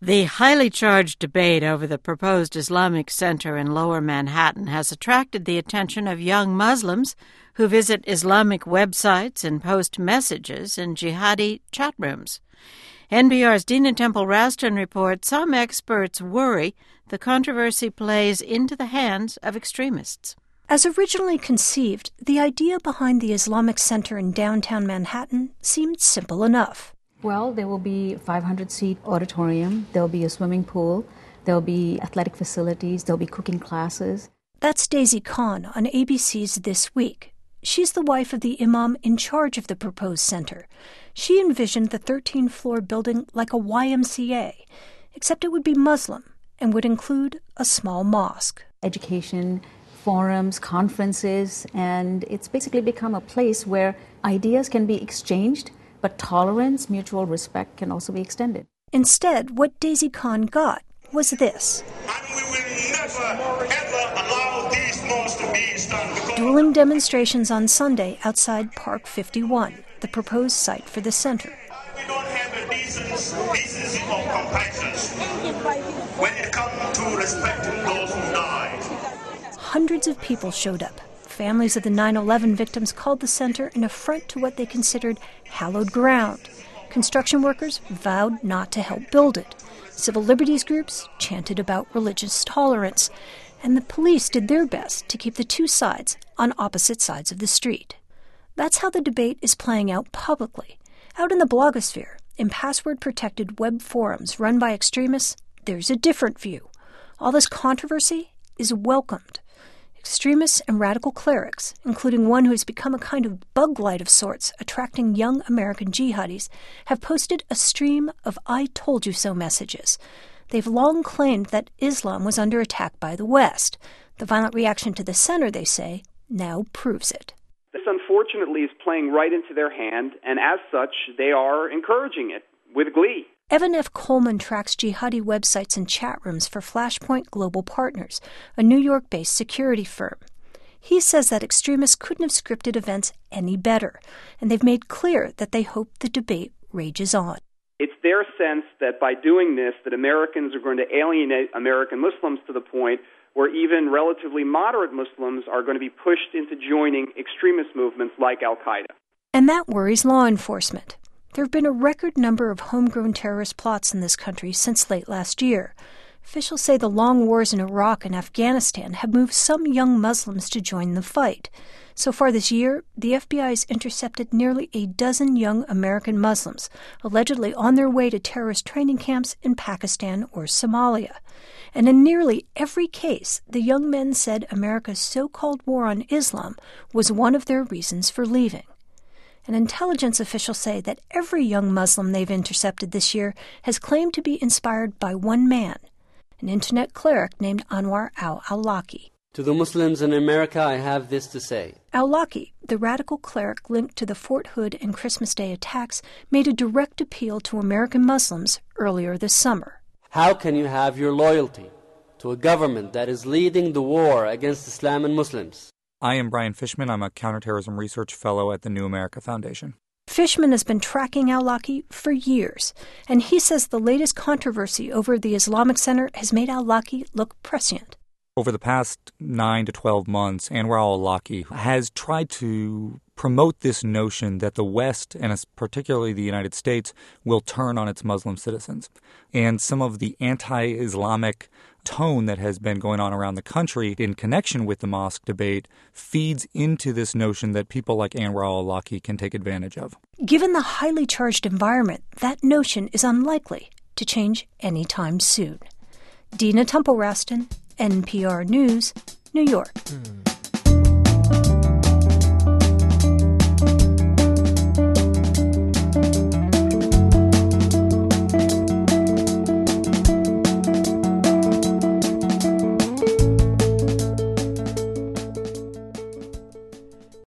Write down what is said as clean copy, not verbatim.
The highly charged debate over the proposed Islamic Center in Lower Manhattan has attracted the attention of young Muslims who visit Islamic websites and post messages in jihadi chat rooms. NPR's Dina Temple-Raston reports some experts worry the controversy plays into the hands of extremists. As originally conceived, the idea behind the Islamic Center in downtown Manhattan seemed simple enough. Well, there will be a 500-seat auditorium, there will be a swimming pool, there will be athletic facilities, there will be cooking classes. That's Daisy Khan on ABC's This Week. She's the wife of the imam in charge of the proposed center. She envisioned the 13th-floor building like a YMCA, except it would be Muslim and would include a small mosque. Education, forums, conferences, and it's basically become a place where ideas can be exchanged, but tolerance, mutual respect can also be extended. Instead, what Daisy Khan got was this. And we will never, ever allow these laws to be done. Dueling demonstrations on Sunday outside Park 51, the proposed site for the center. We don't have a decency or compassion when it comes to respecting those who died. Hundreds of people showed up. Families of the 9/11 victims called the center an affront to what they considered hallowed ground. Construction workers vowed not to help build it. Civil liberties groups chanted about religious tolerance. And the police did their best to keep the two sides on opposite sides of the street. That's how the debate is playing out publicly. Out in the blogosphere, in password-protected web forums run by extremists, there's a different view. All this controversy is welcomed. Extremists and radical clerics, including one who has become a kind of bug light of sorts, attracting young American jihadis, have posted a stream of I told you so messages. They've long claimed that Islam was under attack by the West. The violent reaction to the center, they say, now proves it. This unfortunately is playing right into their hand, and as such, they are encouraging it with glee. Evan F. Coleman tracks jihadi websites and chat rooms for Flashpoint Global Partners, a New York-based security firm. He says that extremists couldn't have scripted events any better, and they've made clear that they hope the debate rages on. It's their sense that by doing this, that Americans are going to alienate American Muslims to the point where even relatively moderate Muslims are going to be pushed into joining extremist movements like Al-Qaeda. And that worries law enforcement. There have been a record number of homegrown terrorist plots in this country since late last year. Officials say the long wars in Iraq and Afghanistan have moved some young Muslims to join the fight. So far this year, the FBI has intercepted nearly a dozen young American Muslims, allegedly on their way to terrorist training camps in Pakistan or Somalia. And in nearly every case, the young men said America's so-called war on Islam was one of their reasons for leaving. And intelligence officials say that every young Muslim they've intercepted this year has claimed to be inspired by one man, an internet cleric named Anwar al-Awlaki. To the Muslims in America, I have this to say. Awlaki, the radical cleric linked to the Fort Hood and Christmas Day attacks, made a direct appeal to American Muslims earlier this summer. How can you have your loyalty to a government that is leading the war against Islam and Muslims? I am Brian Fishman. I'm a counterterrorism research fellow at the New America Foundation. Fishman has been tracking Awlaki for years, and he says the latest controversy over the Islamic Center has made Awlaki look prescient. Over the past 9 to 12 months, Anwar al-Awlaki has tried to promote this notion that the West, and particularly the United States, will turn on its Muslim citizens. And some of the anti-Islamic tone that has been going on around the country in connection with the mosque debate feeds into this notion that people like Anwar al-Awlaki can take advantage of. Given the highly charged environment, that notion is unlikely to change anytime soon. Dina Temple-Raston, NPR News, New York.